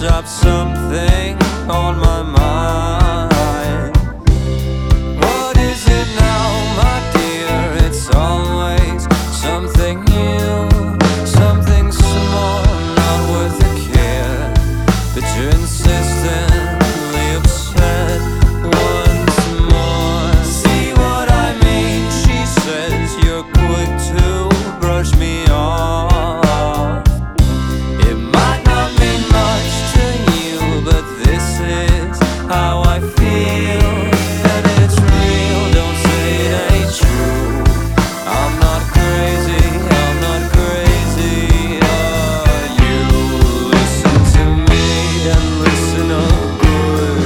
stop something on my mind. What is it now, my dear? It's always something new, something small, not worth a care, but you're insistently upset once more. See what I mean? She says you're quick to brush me off. It might not mean much to you, but this is how I feel, and it's real. Don't say it ain't true. I'm not crazy, I'm not crazy. You listen to me and listen up good.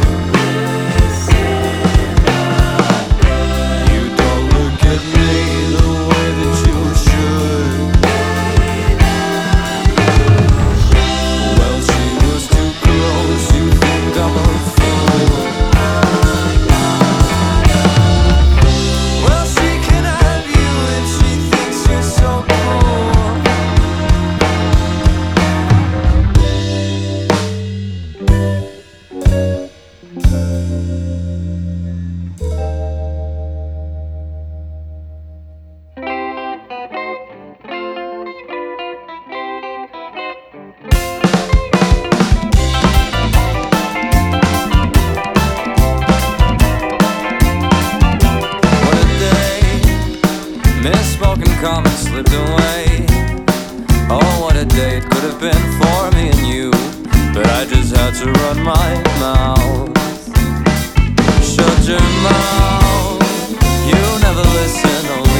You don't look at me the way that you should. Well, she was too close, you think I'm a fool. Well, she can have you and she thinks you're so cool. What a day, misspoken comments slipped away. Oh, what a day it could have been for me and you, but I just had to run my mouth. Shut your mouth, you never listen, oh